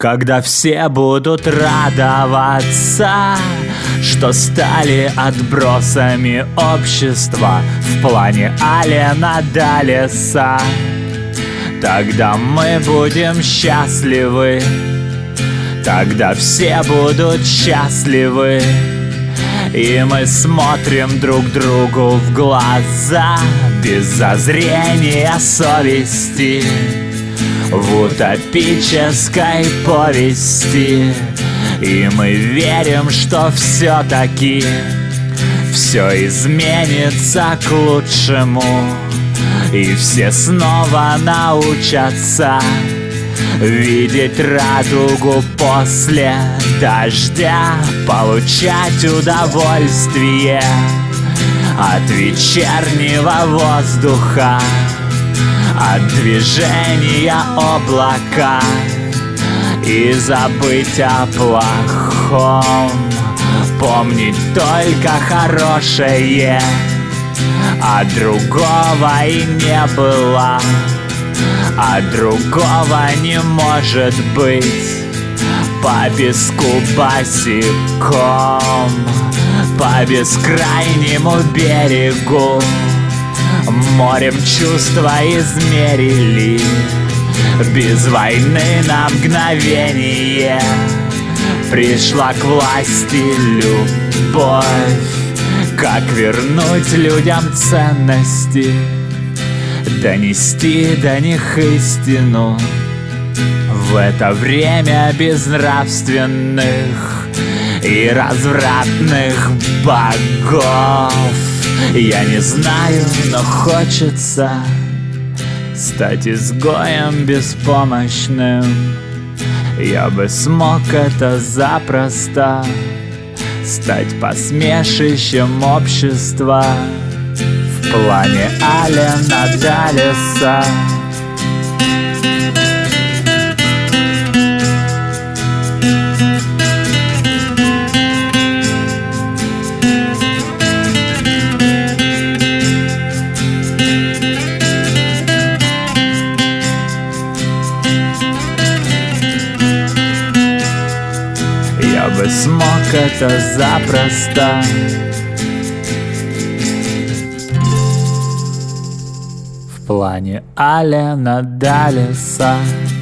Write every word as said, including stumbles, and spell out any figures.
Когда все будут радоваться, что стали отбросами общества в плане Алена Даллеса, тогда мы будем счастливы, тогда все будут счастливы. И мы смотрим друг другу в глаза без зазрения совести, в утопической повести. И мы верим, что все-таки все изменится к лучшему, и все снова научатся видеть радугу после дождя, получать удовольствие от вечернего воздуха, от движения облака, и забыть о плохом, помнить только хорошее, а другого и не было, а другого не может быть. По песку босиком, по бескрайнему берегу, морем чувства измерили, без войны на мгновение пришла к власти любовь. Как вернуть людям ценности, донести до них истину в это время безнравственных и развратных богов? Я не знаю, но хочется стать изгоем беспомощным. Я бы смог это запросто, стать посмешищем общества в плане Алена Даллеса. Я бы смог это запросто. В плане Алена Даллеса.